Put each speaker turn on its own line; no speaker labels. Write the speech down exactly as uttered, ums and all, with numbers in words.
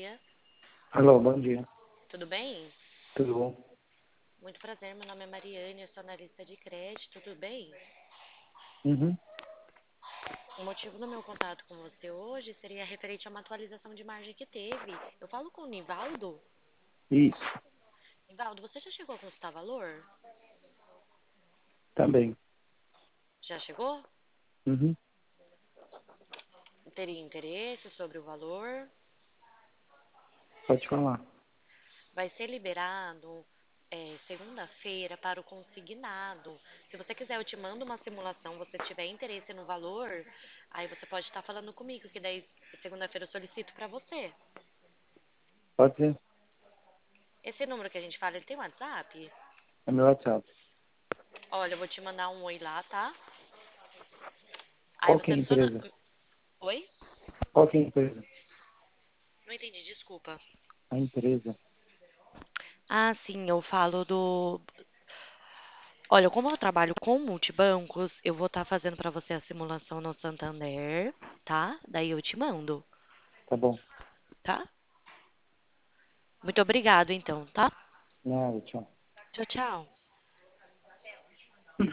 dia.
Alô, bom dia.
Tudo bem?
Tudo bom?
Muito prazer, meu nome é Mariane, eu sou analista de crédito, tudo bem?
Uhum.
O motivo do meu contato com você hoje seria referente a uma atualização de margem que teve. Eu falo com o Nivaldo.
Isso,
Nivaldo, você já chegou a consultar valor?
também.
Já chegou?
Uhum.
Teria interesse sobre o valor?
Pode falar.
Vai ser liberado é, segunda-feira para o consignado. Se você quiser, eu te mando uma simulação. Você tiver interesse no valor, aí você pode estar falando comigo, que daí segunda-feira eu solicito para você.
Pode ser?
Esse número que a gente fala, ele tem WhatsApp?
É meu WhatsApp.
Olha, eu vou te mandar um oi lá, tá? Aí
Qual que
você
é a
adiciona.
empresa?
Oi?
Qual que é a empresa?
Não entendi, desculpa.
A empresa.
Ah, sim, eu falo do. Olha, como eu trabalho com multibancos, eu vou estar fazendo para você a simulação no Santander, tá? Daí eu te mando,
Tá bom.
tá? Muito obrigado, então, tá?
Nada, tchau.
Tchau, tchau.